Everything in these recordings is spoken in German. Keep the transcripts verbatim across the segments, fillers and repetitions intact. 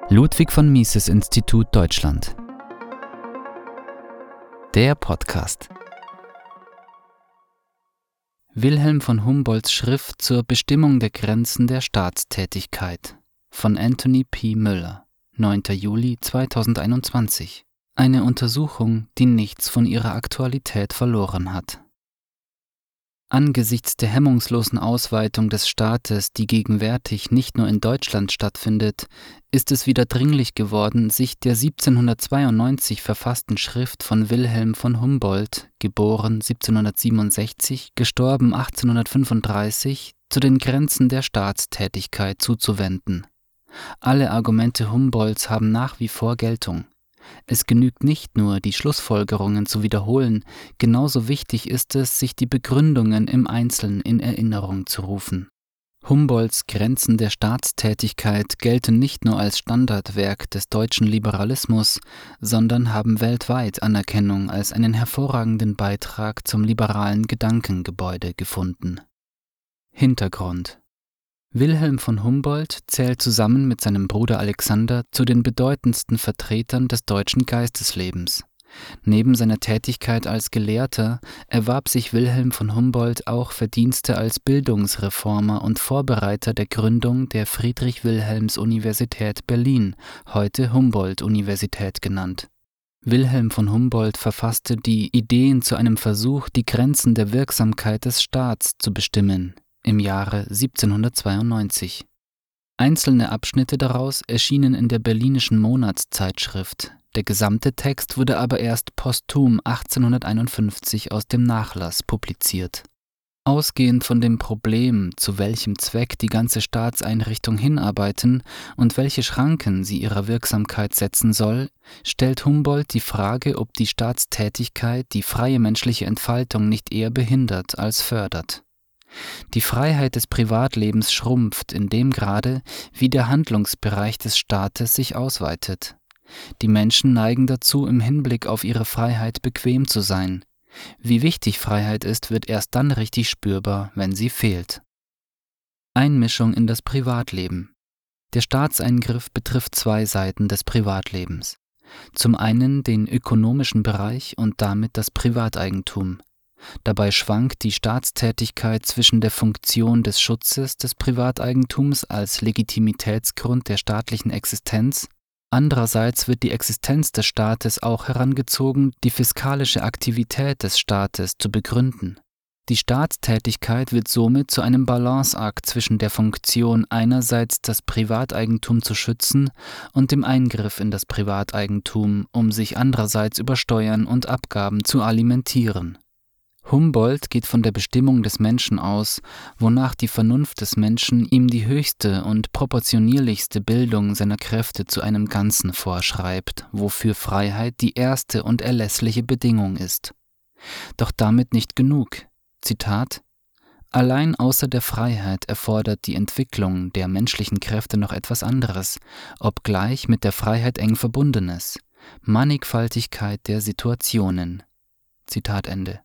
Ludwig von Mises Institut Deutschland. Der Podcast. Wilhelm von Humboldts Schrift zur Bestimmung der Grenzen der Staatstätigkeit von Anthony P. Müller, neunter Juli zweitausendeinundzwanzig. Eine Untersuchung, die nichts von ihrer Aktualität verloren hat. Angesichts der hemmungslosen Ausweitung des Staates, die gegenwärtig nicht nur in Deutschland stattfindet, ist es wieder dringlich geworden, sich der siebzehnhundertzweiundneunzig verfassten Schrift von Wilhelm von Humboldt, geboren siebzehnhundertsiebenundsechzig, gestorben achtzehnhundertfünfunddreißig, zu den Grenzen der Staatstätigkeit zuzuwenden. Alle Argumente Humboldts haben nach wie vor Geltung. Es genügt nicht nur, die Schlussfolgerungen zu wiederholen, genauso wichtig ist es, sich die Begründungen im Einzelnen in Erinnerung zu rufen. Humboldts Grenzen der Staatstätigkeit gelten nicht nur als Standardwerk des deutschen Liberalismus, sondern haben weltweit Anerkennung als einen hervorragenden Beitrag zum liberalen Gedankengebäude gefunden. Hintergrund: Wilhelm von Humboldt zählt zusammen mit seinem Bruder Alexander zu den bedeutendsten Vertretern des deutschen Geisteslebens. Neben seiner Tätigkeit als Gelehrter erwarb sich Wilhelm von Humboldt auch Verdienste als Bildungsreformer und Vorbereiter der Gründung der Friedrich-Wilhelms-Universität Berlin, heute Humboldt-Universität genannt. Wilhelm von Humboldt verfasste die Ideen zu einem Versuch, die Grenzen der Wirksamkeit des Staats zu bestimmen, im Jahre siebzehnhundertzweiundneunzig. Einzelne Abschnitte daraus erschienen in der Berlinischen Monatszeitschrift. Der gesamte Text wurde aber erst posthum achtzehnhunderteinundfünfzig aus dem Nachlass publiziert. Ausgehend von dem Problem, zu welchem Zweck die ganze Staatseinrichtung hinarbeiten und welche Schranken sie ihrer Wirksamkeit setzen soll, stellt Humboldt die Frage, ob die Staatstätigkeit die freie menschliche Entfaltung nicht eher behindert als fördert. Die Freiheit des Privatlebens schrumpft in dem Grade, wie der Handlungsbereich des Staates sich ausweitet. Die Menschen neigen dazu, im Hinblick auf ihre Freiheit bequem zu sein. Wie wichtig Freiheit ist, wird erst dann richtig spürbar, wenn sie fehlt. Einmischung in das Privatleben. Der Staatseingriff betrifft zwei Seiten des Privatlebens. Zum einen den ökonomischen Bereich und damit das Privateigentum. Dabei schwankt die Staatstätigkeit zwischen der Funktion des Schutzes des Privateigentums als Legitimitätsgrund der staatlichen Existenz, andererseits wird die Existenz des Staates auch herangezogen, die fiskalische Aktivität des Staates zu begründen. Die Staatstätigkeit wird somit zu einem Balanceakt zwischen der Funktion, einerseits das Privateigentum zu schützen, und dem Eingriff in das Privateigentum, um sich andererseits über Steuern und Abgaben zu alimentieren. Humboldt geht von der Bestimmung des Menschen aus, wonach die Vernunft des Menschen ihm die höchste und proportionierlichste Bildung seiner Kräfte zu einem Ganzen vorschreibt, wofür Freiheit die erste und erlässliche Bedingung ist. Doch damit nicht genug. Zitat: Allein außer der Freiheit erfordert die Entwicklung der menschlichen Kräfte noch etwas anderes, obgleich mit der Freiheit eng verbundenes: Mannigfaltigkeit der Situationen. Zitat Ende.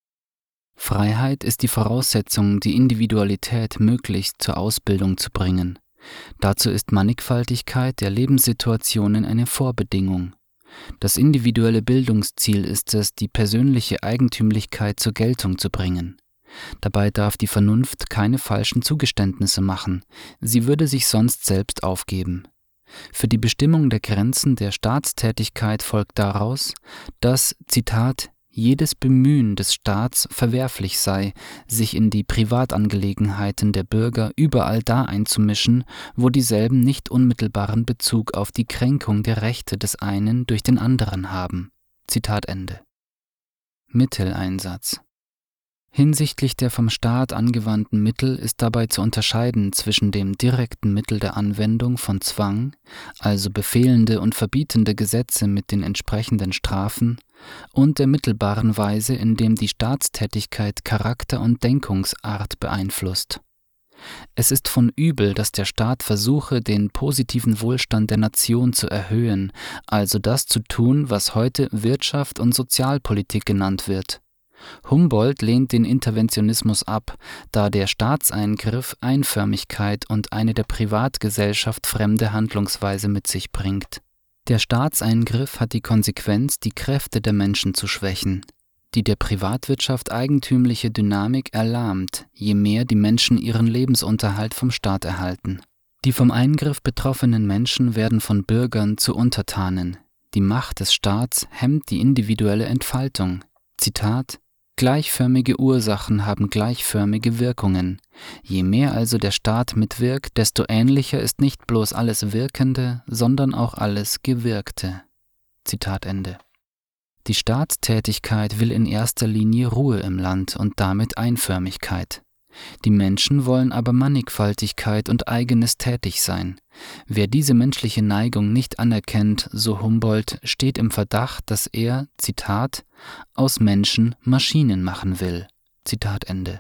Freiheit ist die Voraussetzung, die Individualität möglichst zur Ausbildung zu bringen. Dazu ist Mannigfaltigkeit der Lebenssituationen eine Vorbedingung. Das individuelle Bildungsziel ist es, die persönliche Eigentümlichkeit zur Geltung zu bringen. Dabei darf die Vernunft keine falschen Zugeständnisse machen, sie würde sich sonst selbst aufgeben. Für die Bestimmung der Grenzen der Staatstätigkeit folgt daraus, dass, Zitat, jedes Bemühen des Staats verwerflich sei, sich in die Privatangelegenheiten der Bürger überall da einzumischen, wo dieselben nicht unmittelbaren Bezug auf die Kränkung der Rechte des einen durch den anderen haben. Zitat Ende. Mitteleinsatz. Hinsichtlich der vom Staat angewandten Mittel ist dabei zu unterscheiden zwischen dem direkten Mittel der Anwendung von Zwang, also befehlende und verbietende Gesetze mit den entsprechenden Strafen, und der mittelbaren Weise, in dem die Staatstätigkeit Charakter und Denkungsart beeinflusst. Es ist von übel, dass der Staat versuche, den positiven Wohlstand der Nation zu erhöhen, also das zu tun, was heute Wirtschaft und Sozialpolitik genannt wird. Humboldt lehnt den Interventionismus ab, da der Staatseingriff Einförmigkeit und eine der Privatgesellschaft fremde Handlungsweise mit sich bringt. Der Staatseingriff hat die Konsequenz, die Kräfte der Menschen zu schwächen. Die der Privatwirtschaft eigentümliche Dynamik erlahmt, je mehr die Menschen ihren Lebensunterhalt vom Staat erhalten. Die vom Eingriff betroffenen Menschen werden von Bürgern zu Untertanen. Die Macht des Staats hemmt die individuelle Entfaltung. Zitat: Gleichförmige Ursachen haben gleichförmige Wirkungen. Je mehr also der Staat mitwirkt, desto ähnlicher ist nicht bloß alles Wirkende, sondern auch alles Gewirkte. Zitat Ende. Die Staatstätigkeit will in erster Linie Ruhe im Land und damit Einförmigkeit. Die Menschen wollen aber Mannigfaltigkeit und eigenes Tätigsein. Wer diese menschliche Neigung nicht anerkennt, so Humboldt, steht im Verdacht, dass er, Zitat, aus Menschen Maschinen machen will. Zitat Ende.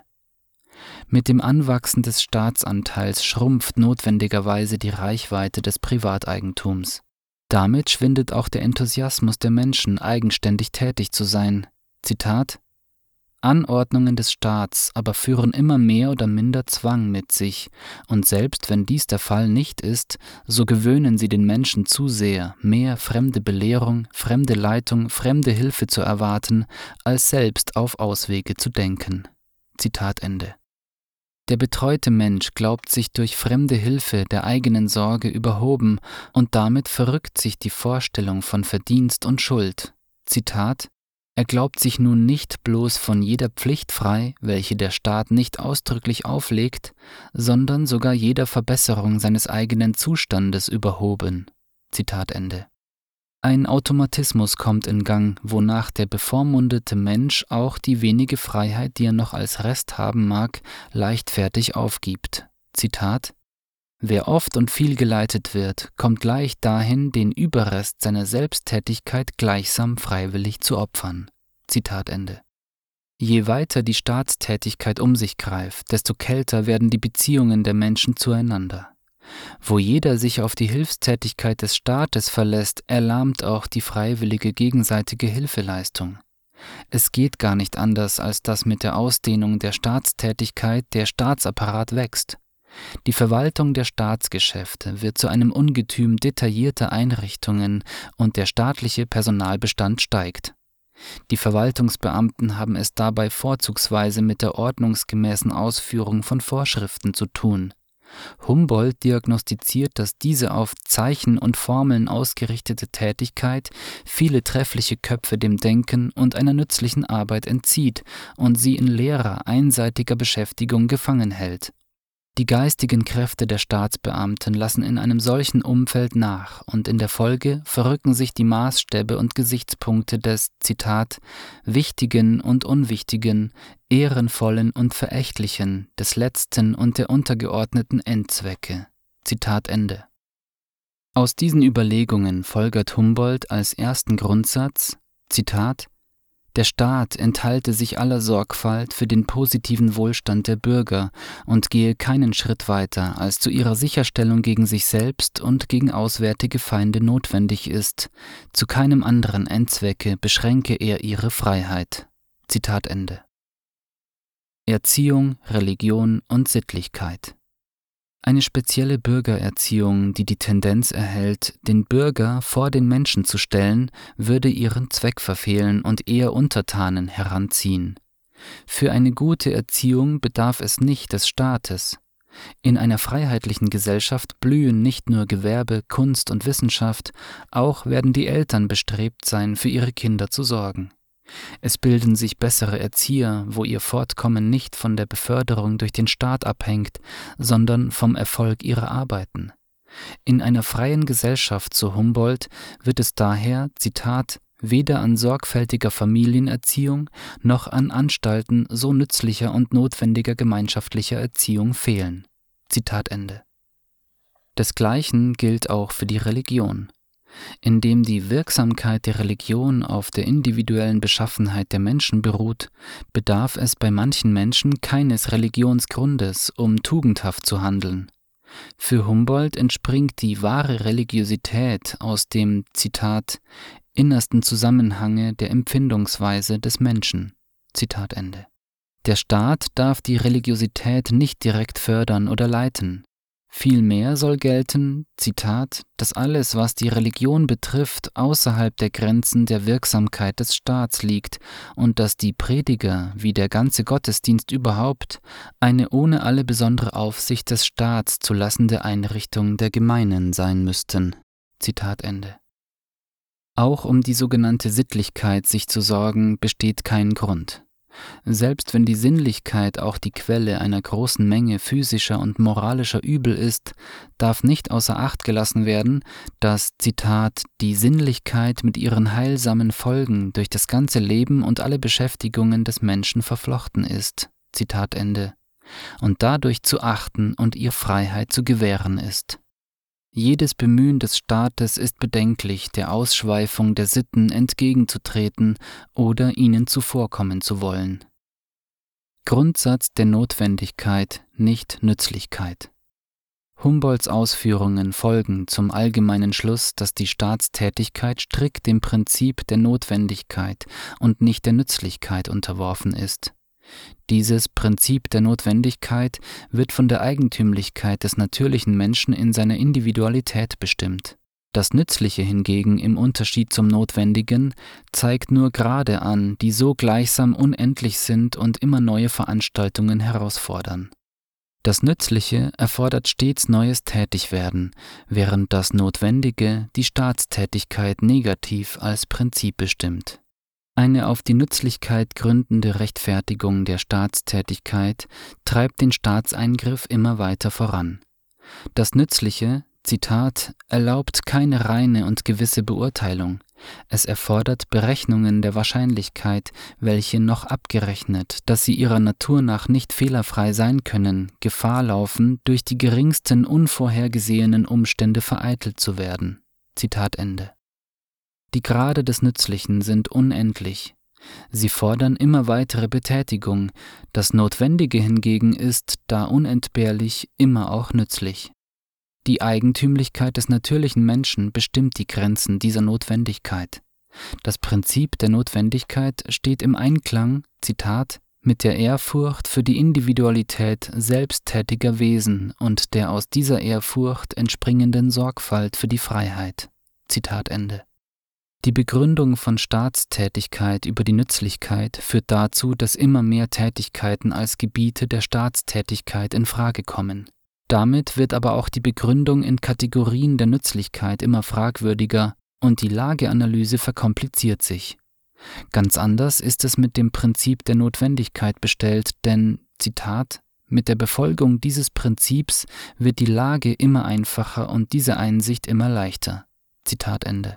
Mit dem Anwachsen des Staatsanteils schrumpft notwendigerweise die Reichweite des Privateigentums. Damit schwindet auch der Enthusiasmus der Menschen, eigenständig tätig zu sein. Zitat: Anordnungen des Staats aber führen immer mehr oder minder Zwang mit sich, und selbst wenn dies der Fall nicht ist, so gewöhnen sie den Menschen zu sehr, mehr fremde Belehrung, fremde Leitung, fremde Hilfe zu erwarten, als selbst auf Auswege zu denken. Zitat Ende. Der betreute Mensch glaubt sich durch fremde Hilfe der eigenen Sorge überhoben, und damit verrückt sich die Vorstellung von Verdienst und Schuld. Zitat: Er glaubt sich nun nicht bloß von jeder Pflicht frei, welche der Staat nicht ausdrücklich auflegt, sondern sogar jeder Verbesserung seines eigenen Zustandes überhoben. Zitat Ende. Ein Automatismus kommt in Gang, wonach der bevormundete Mensch auch die wenige Freiheit, die er noch als Rest haben mag, leichtfertig aufgibt. Zitat: Wer oft und viel geleitet wird, kommt leicht dahin, den Überrest seiner Selbsttätigkeit gleichsam freiwillig zu opfern. Zitat Ende. Je weiter die Staatstätigkeit um sich greift, desto kälter werden die Beziehungen der Menschen zueinander. Wo jeder sich auf die Hilfstätigkeit des Staates verlässt, erlahmt auch die freiwillige gegenseitige Hilfeleistung. Es geht gar nicht anders, als dass mit der Ausdehnung der Staatstätigkeit der Staatsapparat wächst. Die Verwaltung der Staatsgeschäfte wird zu einem Ungetüm detaillierter Einrichtungen und der staatliche Personalbestand steigt. Die Verwaltungsbeamten haben es dabei vorzugsweise mit der ordnungsgemäßen Ausführung von Vorschriften zu tun. Humboldt diagnostiziert, dass diese auf Zeichen und Formeln ausgerichtete Tätigkeit viele treffliche Köpfe dem Denken und einer nützlichen Arbeit entzieht und sie in leerer, einseitiger Beschäftigung gefangen hält. Die geistigen Kräfte der Staatsbeamten lassen in einem solchen Umfeld nach, und in der Folge verrücken sich die Maßstäbe und Gesichtspunkte des, Zitat, Wichtigen und Unwichtigen, Ehrenvollen und Verächtlichen, des letzten und der untergeordneten Endzwecke. Zitat Ende. Aus diesen Überlegungen folgert Humboldt als ersten Grundsatz, Zitat, Der Staat enthalte sich aller Sorgfalt für den positiven Wohlstand der Bürger und gehe keinen Schritt weiter, als zu ihrer Sicherstellung gegen sich selbst und gegen auswärtige Feinde notwendig ist. Zu keinem anderen Endzwecke beschränke er ihre Freiheit. Zitat Ende. Erziehung, Religion und Sittlichkeit. Eine spezielle Bürgererziehung, die die Tendenz erhält, den Bürger vor den Menschen zu stellen, würde ihren Zweck verfehlen und eher Untertanen heranziehen. Für eine gute Erziehung bedarf es nicht des Staates. In einer freiheitlichen Gesellschaft blühen nicht nur Gewerbe, Kunst und Wissenschaft, auch werden die Eltern bestrebt sein, für ihre Kinder zu sorgen. Es bilden sich bessere Erzieher, wo ihr Fortkommen nicht von der Beförderung durch den Staat abhängt, sondern vom Erfolg ihrer Arbeiten. In einer freien Gesellschaft, so Humboldt, wird es daher, Zitat, weder an sorgfältiger Familienerziehung noch an Anstalten so nützlicher und notwendiger gemeinschaftlicher Erziehung fehlen. Zitat Ende. Desgleichen gilt auch für die Religion. Indem die Wirksamkeit der Religion auf der individuellen Beschaffenheit der Menschen beruht, bedarf es bei manchen Menschen keines Religionsgrundes, um tugendhaft zu handeln. Für Humboldt entspringt die wahre Religiosität aus dem, Zitat, innersten Zusammenhange der Empfindungsweise des Menschen. Zitat Ende. Der Staat darf die Religiosität nicht direkt fördern oder leiten. Vielmehr soll gelten, Zitat, dass alles, was die Religion betrifft, außerhalb der Grenzen der Wirksamkeit des Staats liegt und dass die Prediger, wie der ganze Gottesdienst überhaupt, eine ohne alle besondere Aufsicht des Staats zu lassende Einrichtung der Gemeinen sein müssten. Zitat Ende. Auch um die sogenannte Sittlichkeit sich zu sorgen, besteht kein Grund. Selbst wenn die Sinnlichkeit auch die Quelle einer großen Menge physischer und moralischer Übel ist, darf nicht außer Acht gelassen werden, dass, Zitat, die Sinnlichkeit mit ihren heilsamen Folgen durch das ganze Leben und alle Beschäftigungen des Menschen verflochten ist, Zitat Ende, und dadurch zu achten und ihr Freiheit zu gewähren ist. Jedes Bemühen des Staates ist bedenklich, der Ausschweifung der Sitten entgegenzutreten oder ihnen zuvorkommen zu wollen. Grundsatz der Notwendigkeit, nicht Nützlichkeit. Humboldts Ausführungen folgen zum allgemeinen Schluss, dass die Staatstätigkeit strikt dem Prinzip der Notwendigkeit und nicht der Nützlichkeit unterworfen ist. Dieses Prinzip der Notwendigkeit wird von der Eigentümlichkeit des natürlichen Menschen in seiner Individualität bestimmt. Das Nützliche hingegen im Unterschied zum Notwendigen zeigt nur Grade an, die so gleichsam unendlich sind und immer neue Veranstaltungen herausfordern. Das Nützliche erfordert stets neues Tätigwerden, während das Notwendige die Staatstätigkeit negativ als Prinzip bestimmt. Eine auf die Nützlichkeit gründende Rechtfertigung der Staatstätigkeit treibt den Staatseingriff immer weiter voran. Das Nützliche, Zitat, erlaubt keine reine und gewisse Beurteilung. Es erfordert Berechnungen der Wahrscheinlichkeit, welche noch abgerechnet, dass sie ihrer Natur nach nicht fehlerfrei sein können, Gefahr laufen, durch die geringsten unvorhergesehenen Umstände vereitelt zu werden. Zitat Ende. Die Grade des Nützlichen sind unendlich. Sie fordern immer weitere Betätigung. Das Notwendige hingegen ist, da unentbehrlich, immer auch nützlich. Die Eigentümlichkeit des natürlichen Menschen bestimmt die Grenzen dieser Notwendigkeit. Das Prinzip der Notwendigkeit steht im Einklang, Zitat, mit der Ehrfurcht für die Individualität selbsttätiger Wesen und der aus dieser Ehrfurcht entspringenden Sorgfalt für die Freiheit. Zitat Ende. Die Begründung von Staatstätigkeit über die Nützlichkeit führt dazu, dass immer mehr Tätigkeiten als Gebiete der Staatstätigkeit in Frage kommen. Damit wird aber auch die Begründung in Kategorien der Nützlichkeit immer fragwürdiger und die Lageanalyse verkompliziert sich. Ganz anders ist es mit dem Prinzip der Notwendigkeit bestellt, denn, Zitat, mit der Befolgung dieses Prinzips wird die Lage immer einfacher und diese Einsicht immer leichter. Zitat Ende.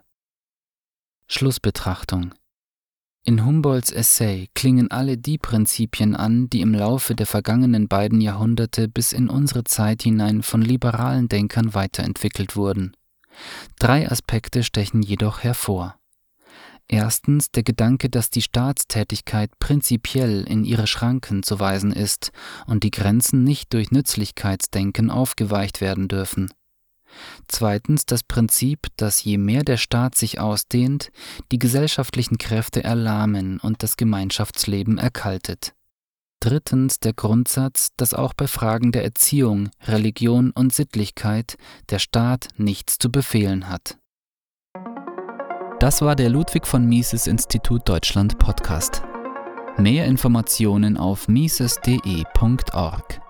Schlussbetrachtung. In Humboldts Essay klingen alle die Prinzipien an, die im Laufe der vergangenen beiden Jahrhunderte bis in unsere Zeit hinein von liberalen Denkern weiterentwickelt wurden. Drei Aspekte stechen jedoch hervor. Erstens der Gedanke, dass die Staatstätigkeit prinzipiell in ihre Schranken zu weisen ist und die Grenzen nicht durch Nützlichkeitsdenken aufgeweicht werden dürfen. Zweitens das Prinzip, dass je mehr der Staat sich ausdehnt, die gesellschaftlichen Kräfte erlahmen und das Gemeinschaftsleben erkaltet. Drittens der Grundsatz, dass auch bei Fragen der Erziehung, Religion und Sittlichkeit der Staat nichts zu befehlen hat. Das war der Ludwig von Mises Institut Deutschland Podcast. Mehr Informationen auf mises punkt de punkt org.